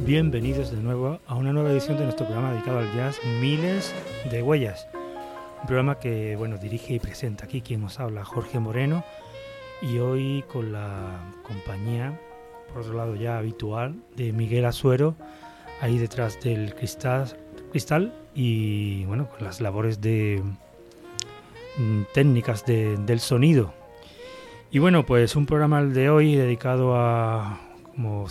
Bienvenidos de nuevo a una nueva edición de nuestro programa dedicado al jazz, Miles de Huellas. Un programa que, dirige y presenta aquí quien nos habla, Jorge Moreno, y hoy con la compañía, por otro lado ya habitual, de Miguel Asuero, ahí detrás del cristal y con las labores de técnicas del sonido. Y pues un programa el de hoy dedicado a, como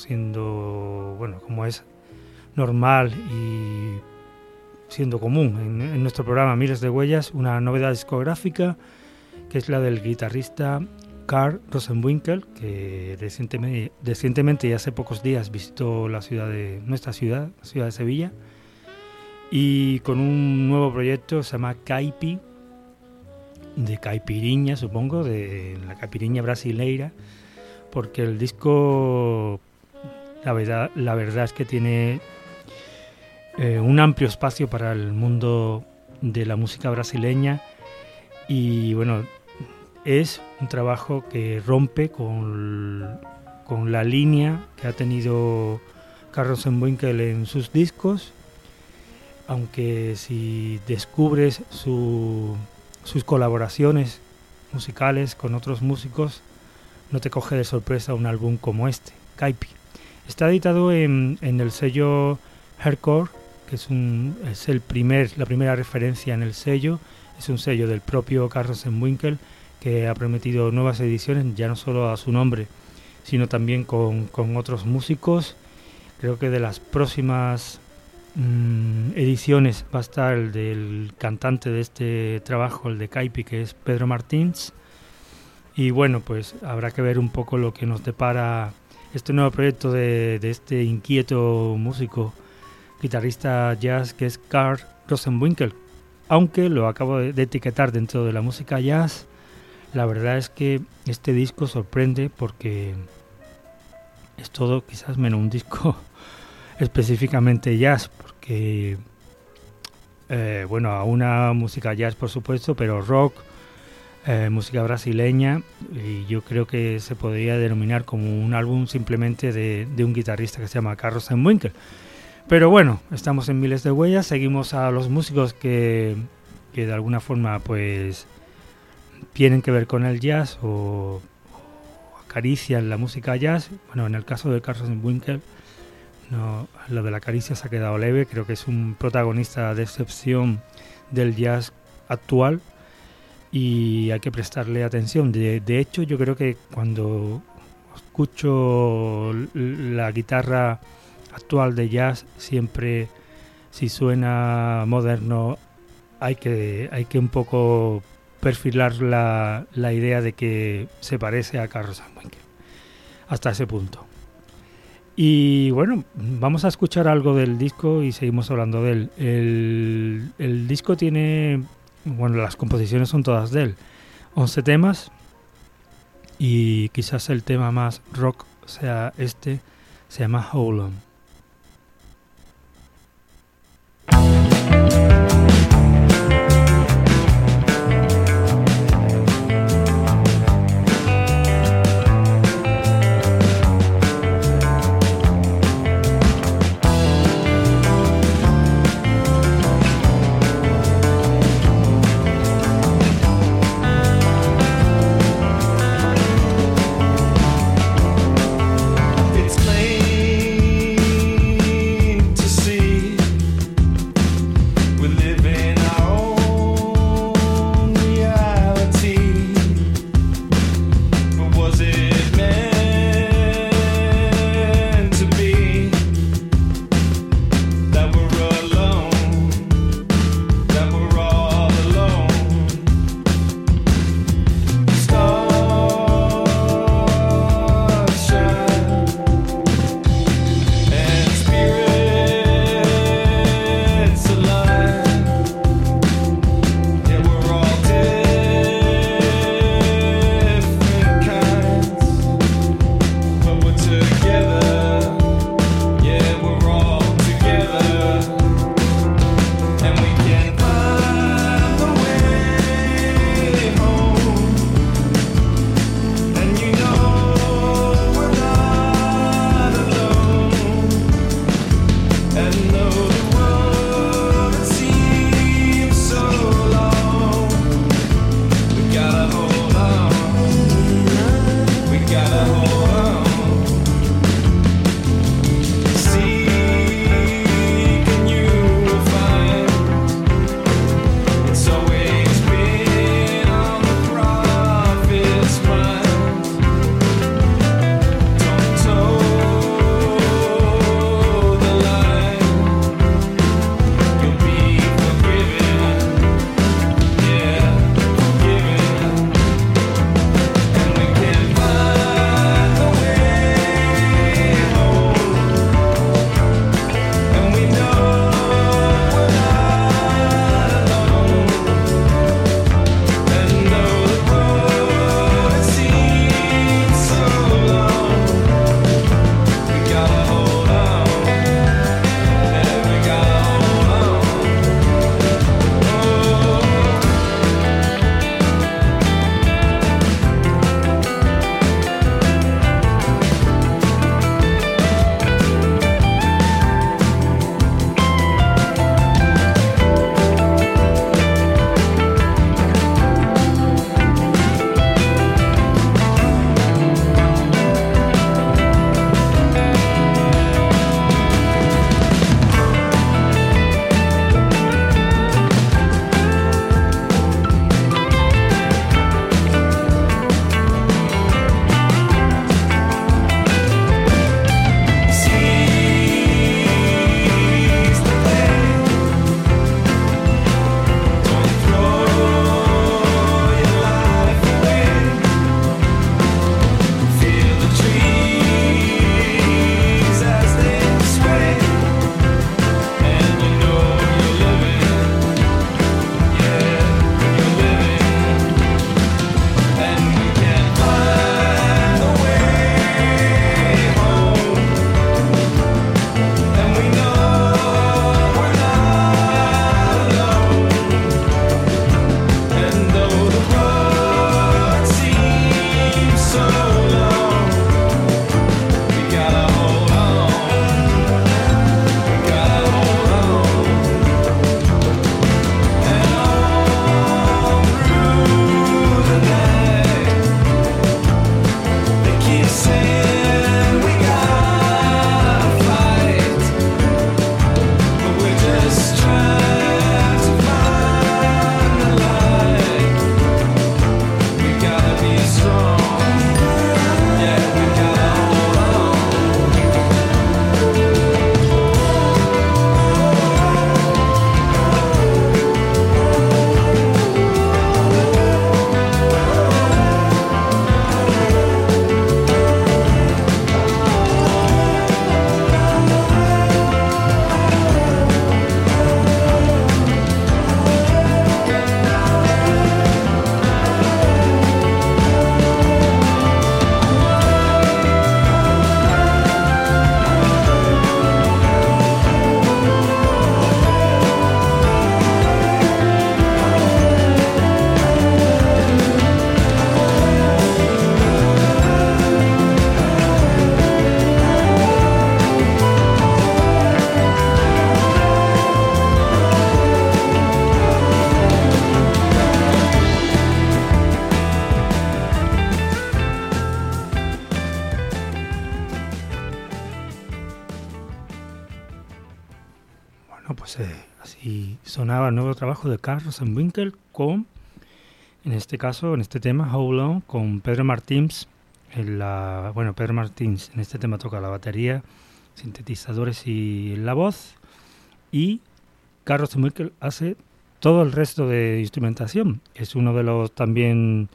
es normal y siendo común en nuestro programa Miles de Huellas, una novedad discográfica que es la del guitarrista Karl Rosenwinkel, que recientemente y hace pocos días visitó nuestra ciudad de Sevilla, y con un nuevo proyecto se llama Caipi, de caipiriña, supongo, de la caipiriña brasileira, porque el disco, la verdad es que tiene un amplio espacio para el mundo de la música brasileña y es un trabajo que rompe con la línea que ha tenido Karl Rosenwinkel en sus discos, aunque si descubres sus colaboraciones musicales con otros músicos, no te coge de sorpresa un álbum como este, Caipi. Está editado en el sello Hardcore, que es la primera referencia en el sello. Es un sello del propio Karl Rosenwinkel, que ha prometido nuevas ediciones, ya no solo a su nombre, sino también con otros músicos. Creo que de las próximas ediciones va a estar el del cantante de este trabajo, el de Caipi, que es Pedro Martins. Y habrá que ver un poco lo que nos depara este nuevo proyecto de este inquieto músico, guitarrista jazz, que es Karl Rosenwinkel. Aunque lo acabo de etiquetar dentro de la música jazz, la verdad es que este disco sorprende porque es todo quizás menos un disco específicamente jazz, porque a una música jazz por supuesto, pero rock, música brasileña, y yo creo que se podría denominar como un álbum simplemente de un guitarrista que se llama Karl Rosenwinkel. Pero estamos en Miles de Huellas, seguimos a los músicos que de alguna forma tienen que ver con el jazz o acarician la música jazz. En el caso de Karl Rosenwinkel, no, lo de la caricia se ha quedado leve, creo que es un protagonista de excepción del jazz actual y hay que prestarle atención. De hecho, yo creo que cuando escucho la guitarra actual de jazz, siempre, si suena moderno, hay que un poco perfilar la idea de que se parece a Karl Rosenwinkel hasta ese punto. Y vamos a escuchar algo del disco y seguimos hablando de él. El disco tiene, las composiciones son todas de él, 11 temas, y quizás el tema más rock sea este, se llama Hold On. It's plain Así sonaba el nuevo trabajo de Karl Rosenwinkel con, en este caso, en este tema, How Long, con Pedro Martins. Pedro Martins en este tema toca la batería, sintetizadores y la voz, y Karl Rosenwinkel hace todo el resto de instrumentación. Es uno de los también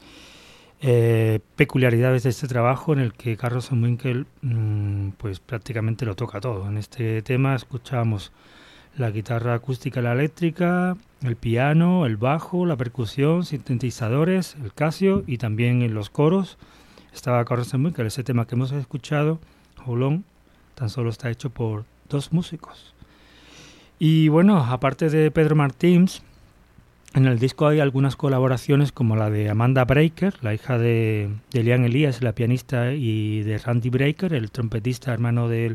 peculiaridades de este trabajo, en el que Karl Rosenwinkel pues prácticamente lo toca todo. En este tema escuchamos la guitarra acústica y la eléctrica, el piano, el bajo, la percusión, sintetizadores, el Casio, y también en los coros estaba Karl Rosenwinkel. Ese tema que hemos escuchado, How Long, tan solo está hecho por 2 músicos. Y bueno, aparte de Pedro Martins, en el disco hay algunas colaboraciones como la de Amanda Breaker, la hija de Liam Elias, la pianista, y de Randy Breaker, el trompetista hermano del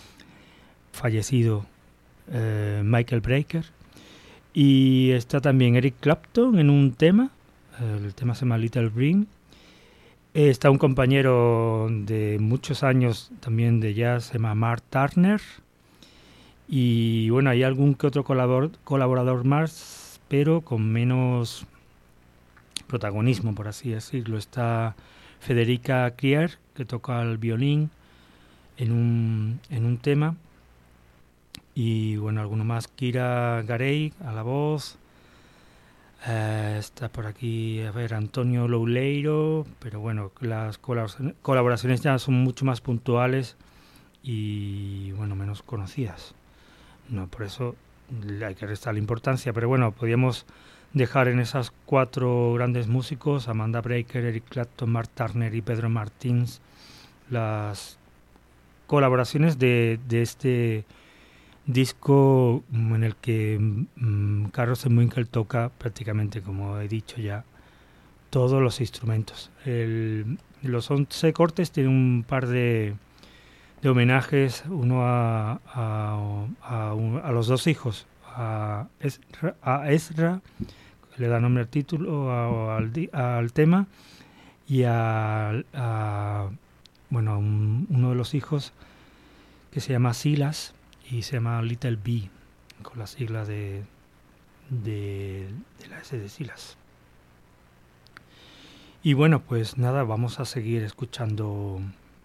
fallecido Michael Breaker. Y está también Eric Clapton en un tema, el tema se llama Little Brim. Está un compañero de muchos años también de jazz, se llama Mark Turner. Y bueno, hay algún que otro colaborador más, pero con menos protagonismo, por así decirlo. Está Federica Krier, que toca el violín en un tema. Y bueno, alguno más, Kira Garey a la voz. Está por aquí, a ver, Antonio Louleiro, pero bueno, las colaboraciones ya son mucho más puntuales y bueno, menos conocidas. No, por eso hay que restar la importancia, pero bueno, podríamos dejar en esas 4 grandes músicos, Amanda Breaker, Eric Clapton, Mark Turner y Pedro Martins, las colaboraciones de este disco en el que Carlos Winkel toca prácticamente, como he dicho ya, todos los instrumentos. Los 11 cortes tienen un par de homenajes, uno a los 2 hijos, a Ezra, que le da nombre al título, al tema, y bueno, uno de los hijos que se llama Silas, y se llama Little B, con la sigla de la S de Silas. Y bueno, pues nada, vamos a seguir escuchando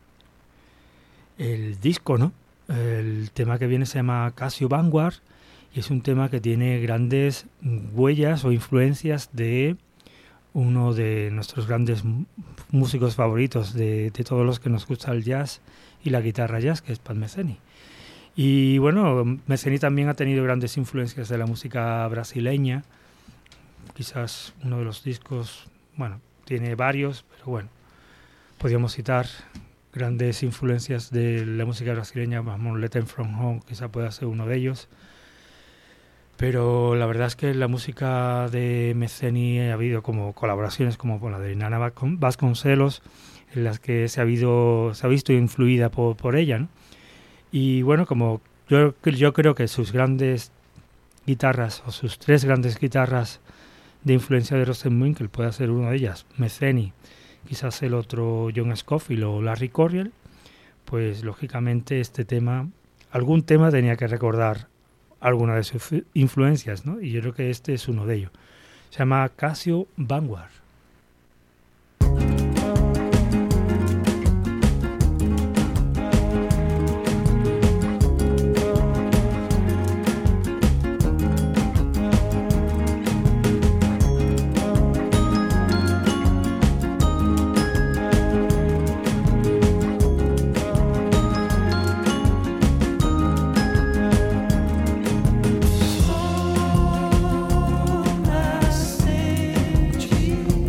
el disco, ¿no? El tema que viene se llama Casio Vanguard y es un tema que tiene grandes huellas o influencias de uno de nuestros grandes músicos favoritos de todos los que nos gusta el jazz y la guitarra jazz, que es Pat Metheny. Y bueno, Metheny también ha tenido grandes influencias de la música brasileña. Quizás uno de los discos, bueno, tiene varios, pero bueno, podríamos citar grandes influencias de la música brasileña. Vamos, Letter from Home quizá pueda ser uno de ellos. Pero la verdad es que la música de Metheny ha habido como colaboraciones como la de Nana Vasconcelos, en las que se ha visto influida por ella, ¿no? Y bueno, como yo creo que sus grandes guitarras, o sus 3 grandes guitarras de influencia de Rosenwinkel, puede ser una de ellas, Metheny, quizás el otro John Scofield o Larry Coryell, pues lógicamente algún tema tenía que recordar alguna de sus influencias, ¿no? Y yo creo que este es uno de ellos. Se llama Casio Vanguard. Oh, I say to you.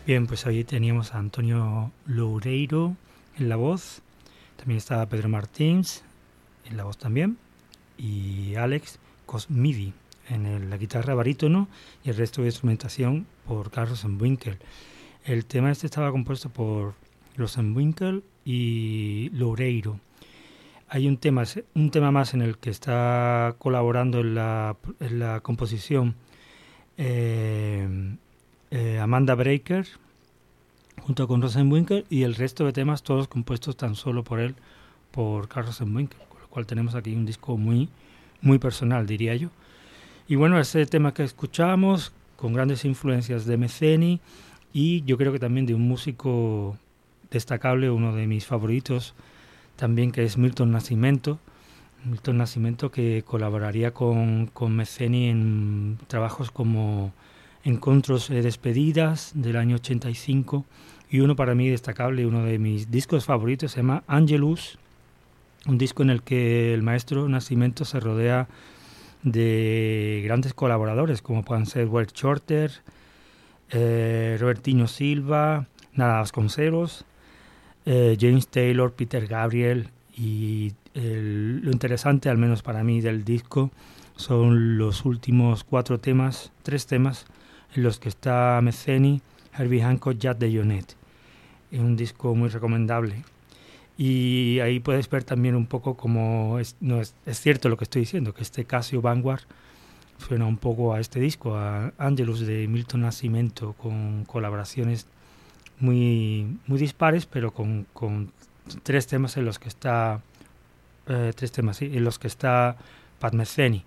Bien, pues ahí teníamos a Antonio Loureiro en la voz, también estaba Pedro Martins en la voz también, y Alex Cosmidi en la guitarra barítono y el resto de instrumentación por Carl Rosenwinkel. El tema este estaba compuesto por Rosenwinkel y Loureiro. Hay un tema más en el que está colaborando en la composición Amanda Breaker junto con Rosenwinkel, y el resto de temas todos compuestos tan solo por él, por Carl Rosenwinkel, con lo cual tenemos aquí un disco muy, muy personal, diría yo. Y bueno, ese tema que escuchamos, con grandes influencias de Metheny y yo creo que también de un músico destacable, uno de mis favoritos también, que es Milton Nascimento. Milton Nascimento, que colaboraría con Metheny en trabajos como Encontros e Despedidas del año 85, y uno para mí destacable, uno de mis discos favoritos, se llama Angelus, un disco en el que el maestro Nascimento se rodea de grandes colaboradores como puedan ser Walt Shorter, Robertinho Silva, Nada Vasconcelos, James Taylor, Peter Gabriel, y lo interesante, al menos para mí, del disco son los últimos 3 temas en los que está Metheny, Herbie Hancock, Jack DeJohnette. Es un disco muy recomendable. Y ahí puedes ver también un poco cómo es cierto lo que estoy diciendo, que este Casio Vanguard suena un poco a este disco, a Angelus de Milton Nascimento, con colaboraciones muy, muy dispares, pero con 3 temas en los que está en los que está Pat Metheny.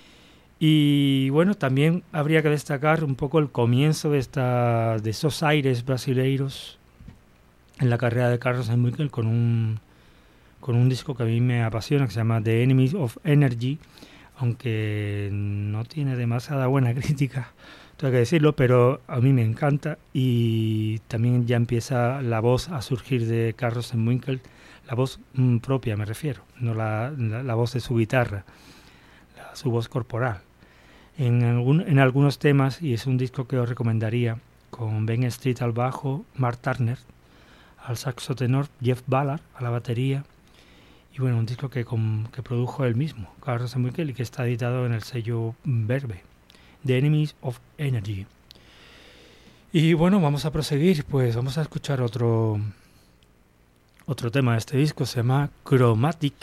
Y bueno, también habría que destacar un poco el comienzo de esos aires brasileiros en la carrera de Carl Rosenwinkel con un disco que a mí me apasiona, que se llama The Enemies of Energy, aunque no tiene demasiada buena crítica, tengo que decirlo, pero a mí me encanta. Y también ya empieza la voz a surgir de Carl Rosenwinkel, la voz propia me refiero, no la voz de su guitarra, su voz corporal. En algunos temas, y es un disco que os recomendaría, con Ben Street al bajo, Mark Turner al saxo tenor, Jeff Ballard a la batería, y bueno, un disco que produjo él mismo, Carl Rosenwinkel, y que está editado en el sello Verve, The Enemies of Energy. Y bueno, vamos a proseguir, pues vamos a escuchar otro tema de este disco, se llama Chromatic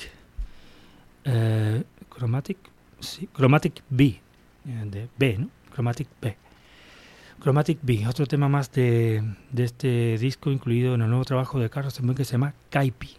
B, de B, ¿no? Chromatic B, otro tema más de este disco incluido en el nuevo trabajo de Carl Rosenwinkel, que se llama Kaipi.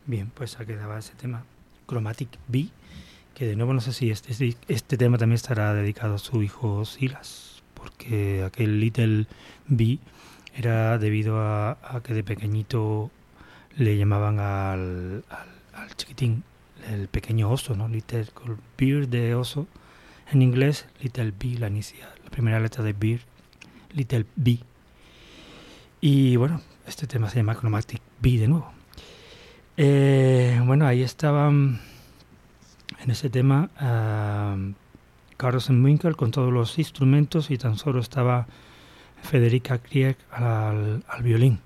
Bien, pues aquí quedaba ese tema, Chromatic Bee, que de nuevo no sé si este tema también estará dedicado a su hijo Silas, porque aquel Little Bee era debido a que de pequeñito le llamaban al chiquitín el pequeño oso, ¿no? Little Bear de oso, en inglés Little Bee, la primera letra de Bear, Little Bee. Y bueno, este tema se llama Chromatic Bee de nuevo. Bueno, ahí estaban en ese tema Carl Winkel con todos los instrumentos y tan solo estaba Federica Krieg al violín.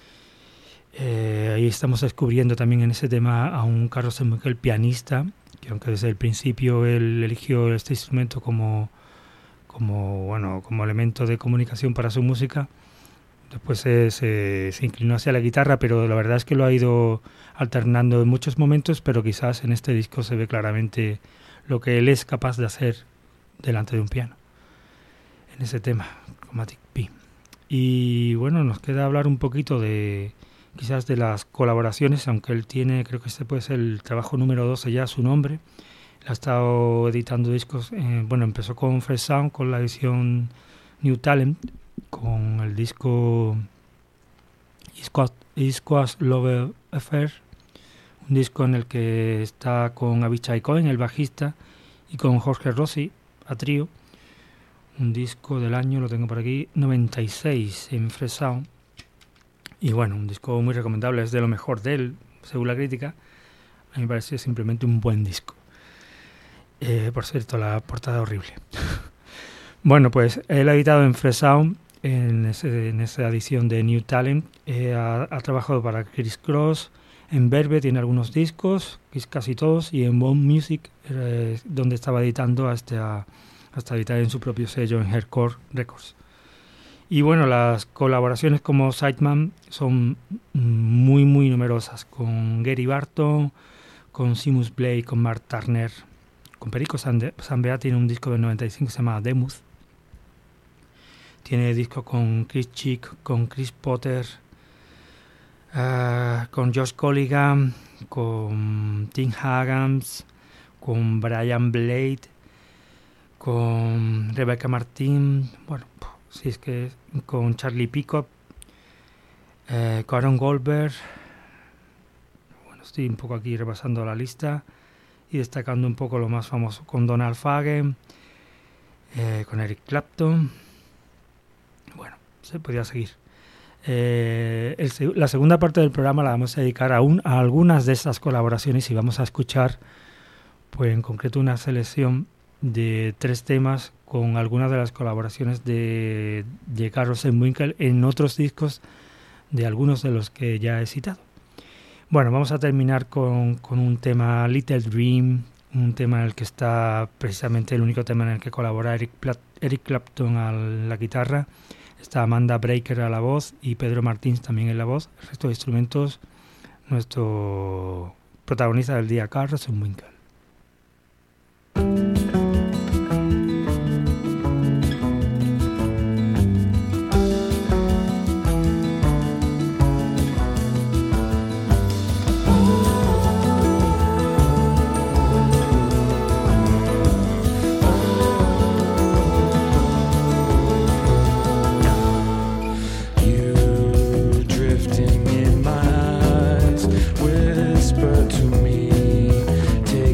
Ahí estamos descubriendo también en ese tema a un Carl Winkel pianista, que aunque desde el principio él eligió este instrumento como elemento de comunicación para su música, después se inclinó hacia la guitarra, pero la verdad es que lo ha ido alternando en muchos momentos, pero quizás en este disco se ve claramente lo que él es capaz de hacer delante de un piano, en ese tema, Chromatic Bee. Y bueno, nos queda hablar un poquito quizás de las colaboraciones, aunque él tiene, creo que este puede ser el trabajo número 12 ya, su nombre. Él ha estado editando discos, empezó con Fresh Sound, con la edición New Talent, con el disco East Love Affair, un disco en el que está con Avishai Cohen, el bajista, y con Jorge Rossi a trío, un disco del año, lo tengo por aquí, 96 en Fresh Sound, y bueno, un disco muy recomendable, es de lo mejor de él, según la crítica. A mí me parece simplemente un buen disco. Por cierto, la portada horrible. Bueno, pues él ha editado en Fresh Sound, en esa edición de New Talent, ha trabajado para Criss Cross, en Verve tiene algunos discos, casi todos, y en Bone Music, donde estaba editando hasta editar en su propio sello en Hardcore Records. Y bueno, las colaboraciones como Sideman son muy muy numerosas, con Gary Barton, con Seamus Blake, con Mark Turner, con Perico Sambea tiene un disco del 95 que se llama Demuth. Tiene discos con Chris Chick, con Chris Potter, con Josh Colligan, con Tim Hagans, con Brian Blade, con Rebecca Martin, bueno, si es que con Charlie Peacock, con Aaron Goldberg. Bueno, estoy un poco aquí repasando la lista y destacando un poco lo más famoso, con Donald Fagen, con Eric Clapton. Bueno, se podría seguir. La segunda parte del programa la vamos a dedicar a algunas de estas colaboraciones y vamos a escuchar, pues en concreto, una selección de 3 temas con algunas de las colaboraciones de Carl Winkel en otros discos de algunos de los que ya he citado. Bueno, vamos a terminar con un tema, Little Dream, un tema en el que está precisamente el único tema en el que colabora Eric Clapton a la guitarra. Está Amanda Breaker a la voz y Pedro Martins también en la voz. El resto de instrumentos, nuestro protagonista del día, Carl Winkel. Drifting in my eyes, whisper to me, take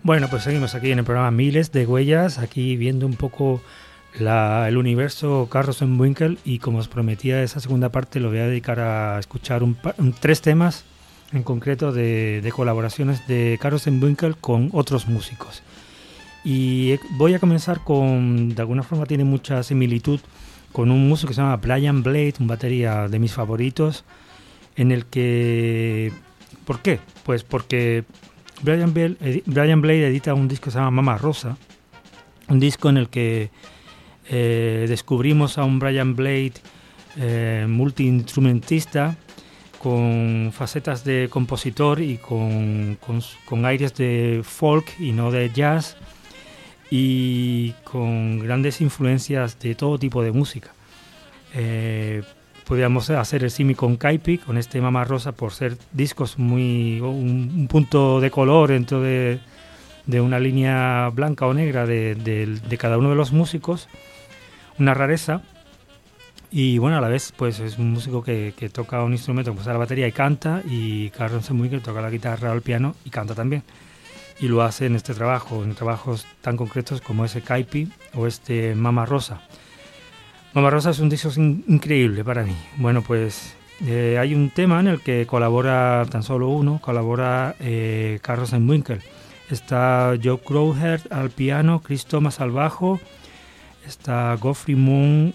Bueno, pues seguimos aquí en el programa Miles de Huellas, aquí viendo un poco el universo Carl Rosenwinkel, y como os prometía, esa segunda parte lo voy a dedicar a escuchar 3 temas en concreto de colaboraciones de Carl Rosenwinkel con otros músicos. Y voy a comenzar con, de alguna forma tiene mucha similitud con un músico que se llama Brian Blade, un batería de mis favoritos, en el que... ¿Por qué? Pues porque Brian Blade edita un disco que se llama Mama Rosa, un disco en el que descubrimos a un Brian Blade multiinstrumentista con facetas de compositor y con aires de folk y no de jazz, y con grandes influencias de todo tipo de música. Podríamos hacer el símil con Caipi, con este Mama Rosa, por ser discos un punto de color dentro de una línea blanca o negra de cada uno de los músicos, una rareza. Y bueno, a la vez pues es un músico que toca un instrumento, como la batería, y canta, y Carl Rosenwinkel toca la guitarra o el piano y canta también. Y lo hace en este trabajo, en trabajos tan concretos como ese Caipi o este Mama Rosa. Mama Rosa es un disco increíble para mí. Bueno, pues hay un tema en el que colabora, tan solo uno, colabora Carl Rosenwinkel. Está Joe Crowhurst al piano, Chris Thomas al bajo, está Geoffrey Moon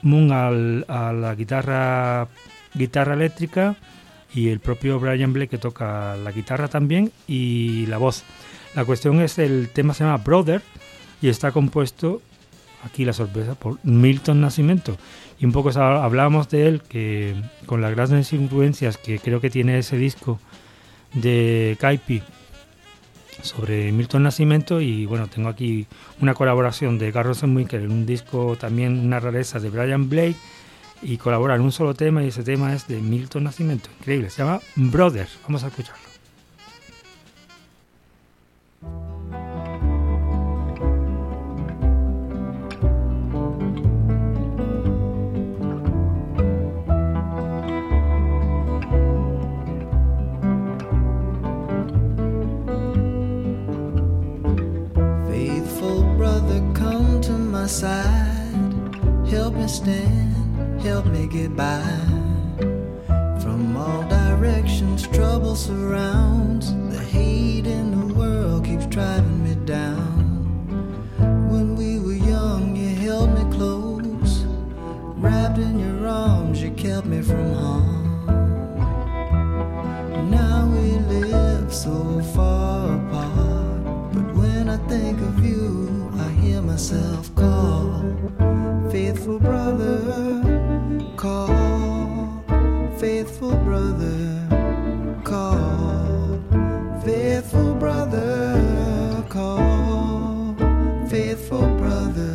a la guitarra eléctrica, y el propio Brian Blade, que toca la guitarra también y la voz. La cuestión es, el tema se llama Brother y está compuesto, aquí la sorpresa, por Milton Nascimento. Y un poco hablábamos de él, que con las grandes influencias que creo que tiene ese disco de Caipi sobre Milton Nascimento, y bueno, tengo aquí una colaboración de Carl Rosenwinkel en un disco también, una rareza, de Brian Blade, y colabora en un solo tema, y ese tema es de Milton Nascimento, increíble, se llama Brother. Vamos a escucharlo. Faithful brother, come to my side, help me stand, help me get by. From all directions trouble surrounds, the hate in the world keeps driving me down. When we were young you held me close, wrapped in your arms you kept me from harm. Now we live so far apart, but when I think of you I hear myself call. Faithful brother, call. Faithful brother, call. Faithful brother, call. Faithful brother.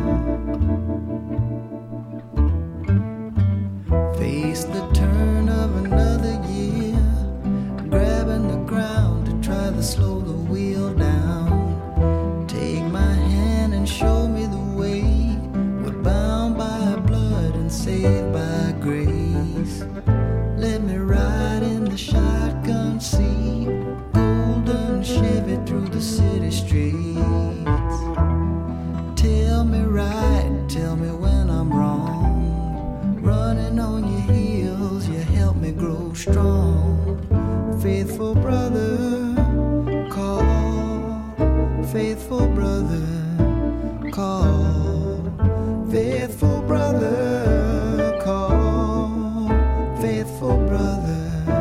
Face the turn of another year, grabbing the ground to try to slow the wheel down. Take my hand and show me the way. We're bound by blood and saved by grace. Let me ride in the shotgun seat, golden Chevy through the city streets. Tell me right, tell me when I'm wrong. Running on your heels, you help me grow strong. Faithful brother, call. Faithful brother, call. Faithful brother, call. Faithful brother.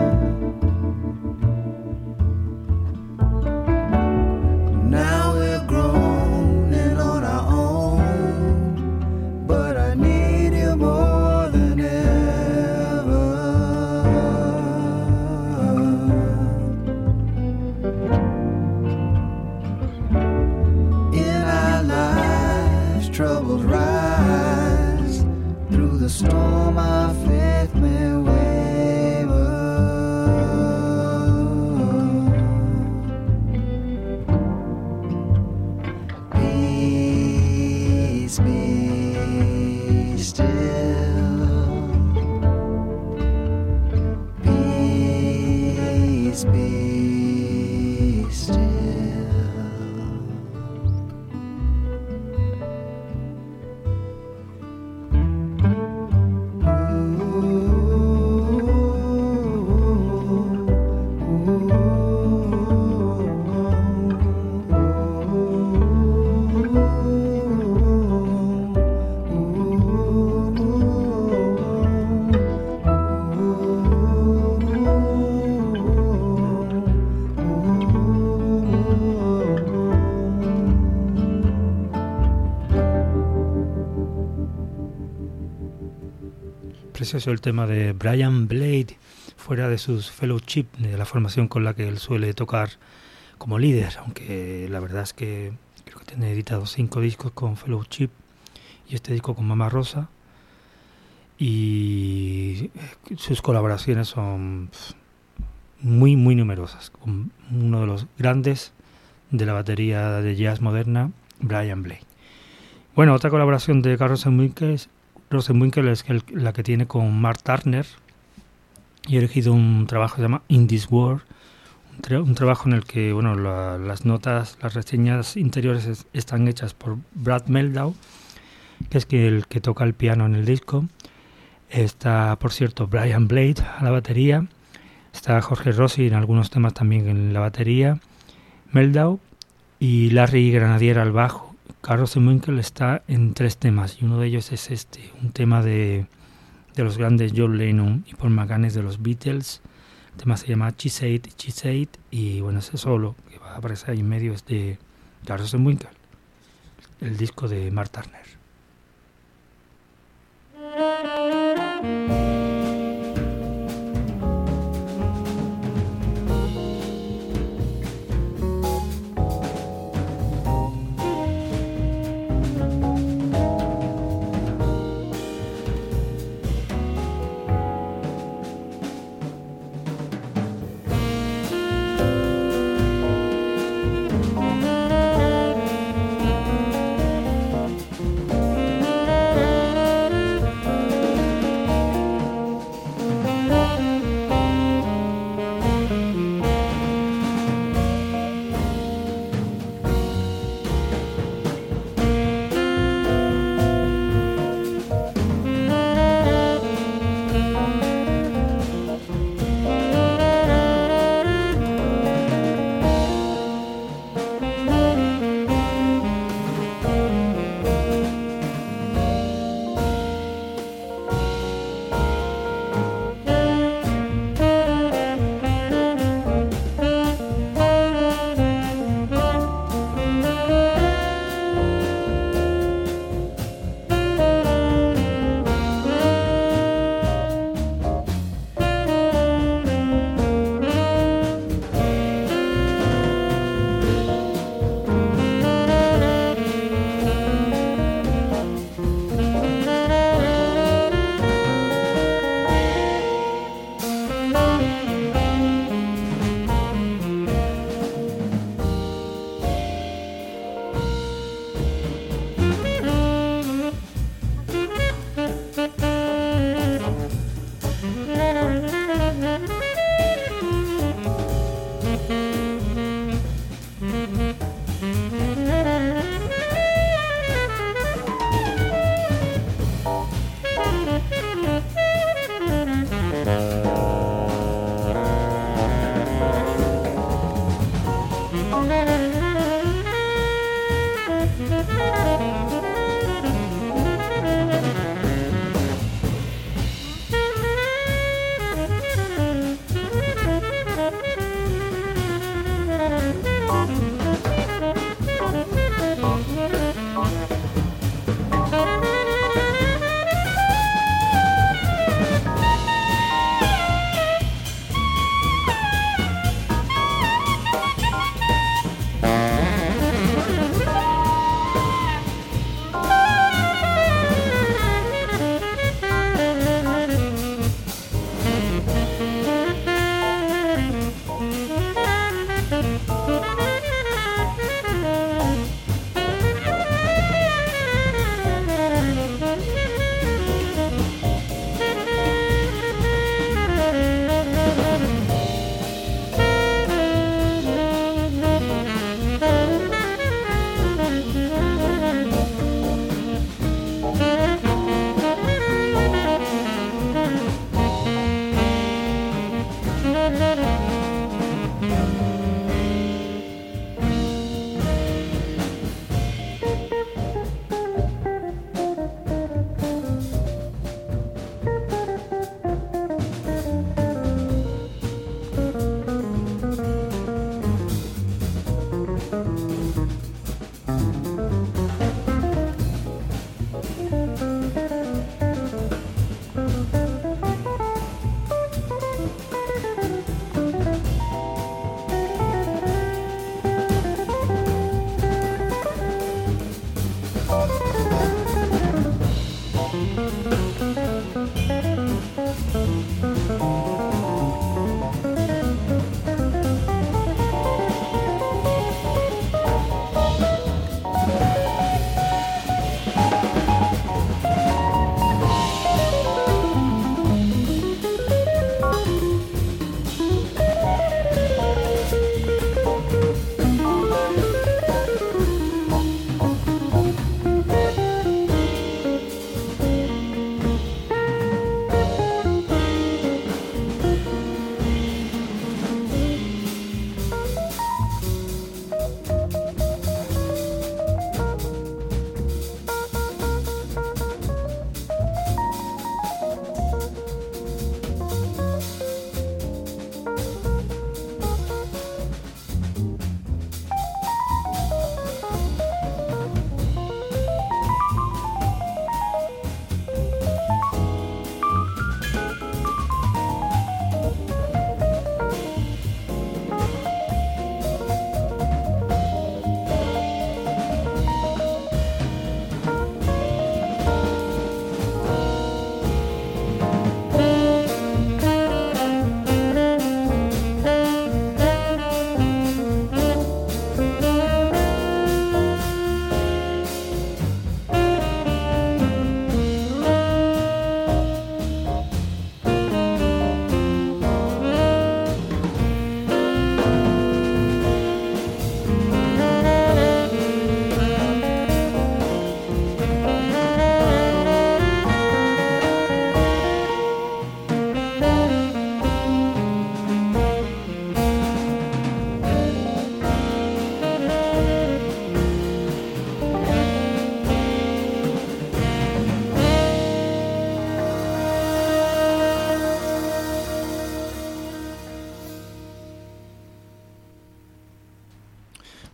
Now we're grown and on our own, but I need you more than ever. In our lives, troubles rise. Through the storm, our faith may waver. Peace, be still. Peace, be still. precioso el tema de Brian Blade, fuera de sus fellowship, de la formación con la que él suele tocar como líder, aunque la verdad es que creo que tiene editado 5 discos con fellowship y este disco con Mama Rosa, y sus colaboraciones son muy muy numerosas, con uno de los grandes de la batería de jazz moderna, Brian Blade. Bueno, otra colaboración de Carl Rosenwinkel es la que tiene con Mark Turner, y he elegido un trabajo que se llama In This World, un trabajo en el que bueno, las notas, las reseñas interiores están hechas por Brad Mehldau, que es el que toca el piano en el disco. Está, por cierto, Brian Blade a la batería, está Jorge Rossi en algunos temas también en la batería, Mehldau y Larry Granadier al bajo. Carl Rosenwinkel está en 3 temas y uno de ellos es un tema de los grandes John Lennon y Paul McCartney de los Beatles. El tema se llama She Said, y bueno, ese solo que va a aparecer ahí en medio es de Carl Rosenwinkel, el disco de Mark Turner.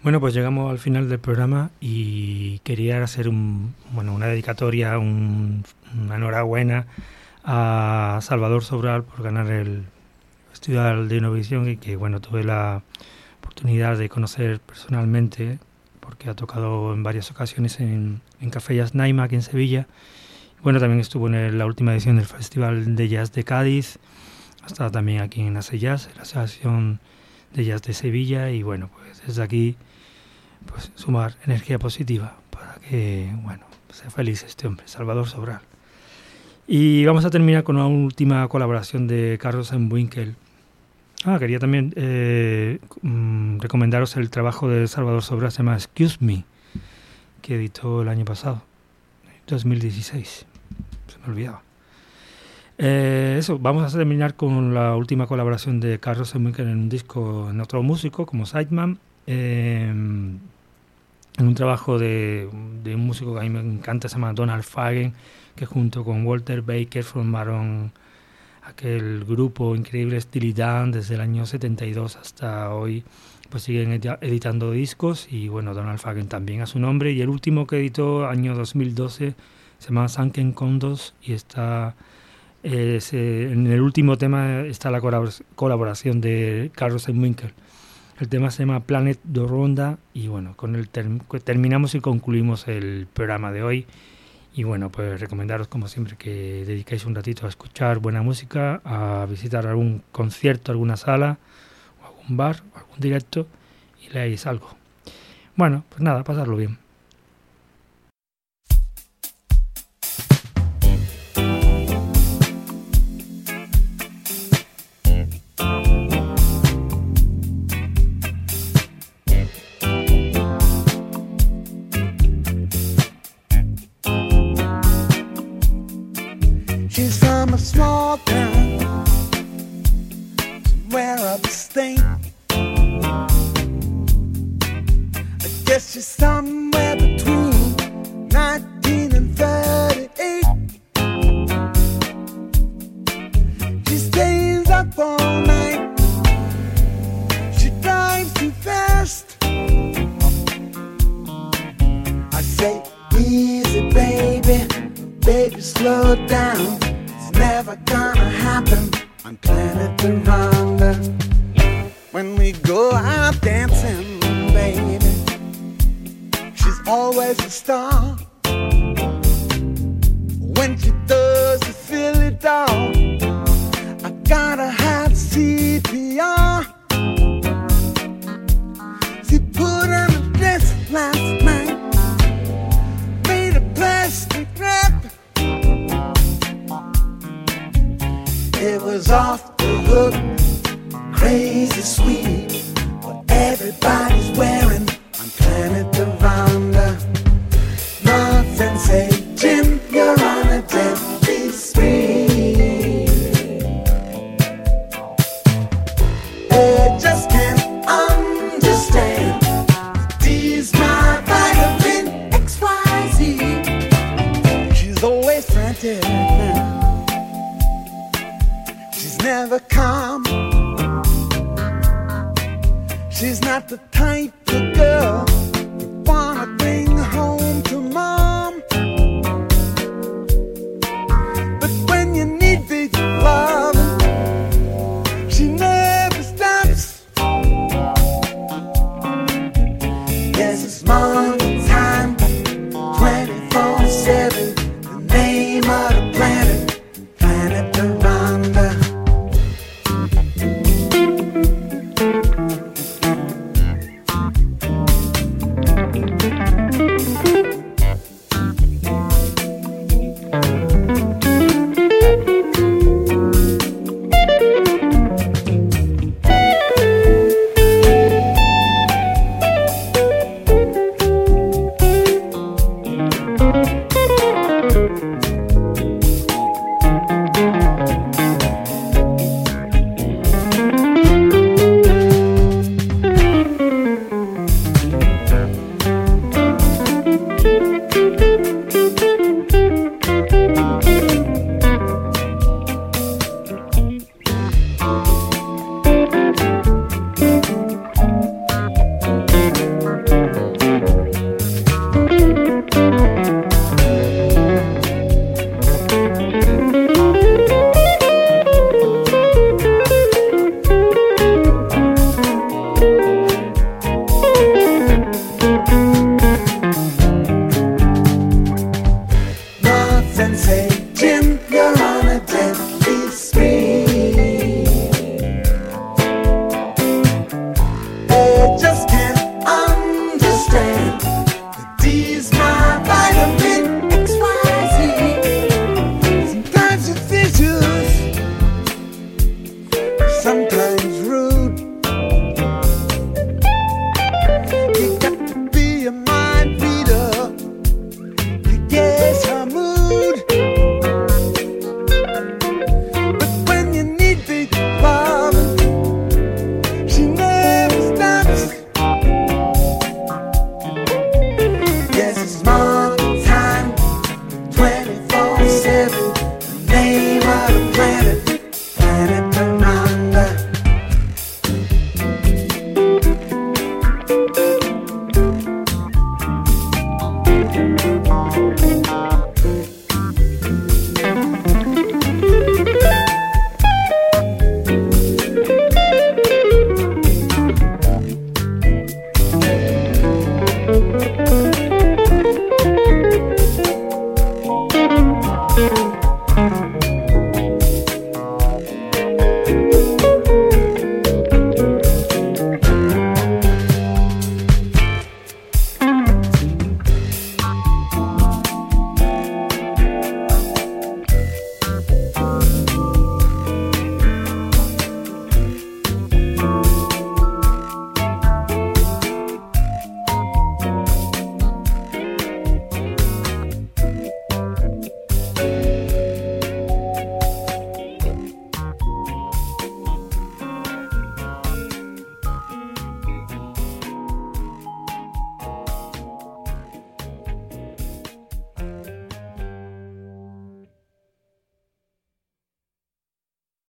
Bueno, pues llegamos al final del programa y quería hacer una dedicatoria, una enhorabuena a Salvador Sobral por ganar el Festival de Eurovisión, y que bueno, tuve la oportunidad de conocer personalmente porque ha tocado en varias ocasiones en Café Jazz Naima aquí en Sevilla. Bueno, también estuvo en la última edición del Festival de Jazz de Cádiz, ha estado también aquí en Ace Jazz, en la Asociación de Jazz de Sevilla, y bueno, pues desde aquí pues sumar energía positiva para que, bueno, sea feliz este hombre, Salvador Sobral. Y vamos a terminar con una última colaboración de Carlos Winkel. Quería también recomendaros el trabajo de Salvador Sobral, se llama Excuse Me, que editó el año pasado, 2016, se me olvidaba. Vamos a terminar con la última colaboración de Carlos Winkel en un disco, en otro músico como Sideman, en un trabajo de un músico que a mí me encanta, se llama Donald Fagen, que junto con Walter Baker formaron aquel grupo increíble Steely Dan desde el año 72 hasta hoy, pues siguen editando discos, y bueno, Donald Fagen también a su nombre, y el último que editó año 2012 se llama Sunken Condos, y está en el último tema está la colaboración de Carlos Winkel. El tema se llama Planet de Ronda, y bueno, con el terminamos y concluimos el programa de hoy. Y bueno, pues recomendaros como siempre que dediquéis un ratito a escuchar buena música, a visitar algún concierto, alguna sala, o algún bar, o algún directo, y leáis algo. Bueno, pues nada, pasarlo bien. She's from a small town, somewhere upstate. I guess she's somewhere between 19 and 38. She stays up all night, she drives too fast. I say, easy baby, baby slow down. Never gonna happen on planet Rhonda. When we go out dancing, baby, she's always a star. When she does the Philly doll, I gotta have CPR. She put on a dress last night, made a plastic wrap. It was off the hook, crazy sweet, what everybody's wearing on Planet Rhonda. North sensation, you're on a deadly spree. They just can't understand. These my violin XYZ. She's always frantic now, never calm. She's not the type of girl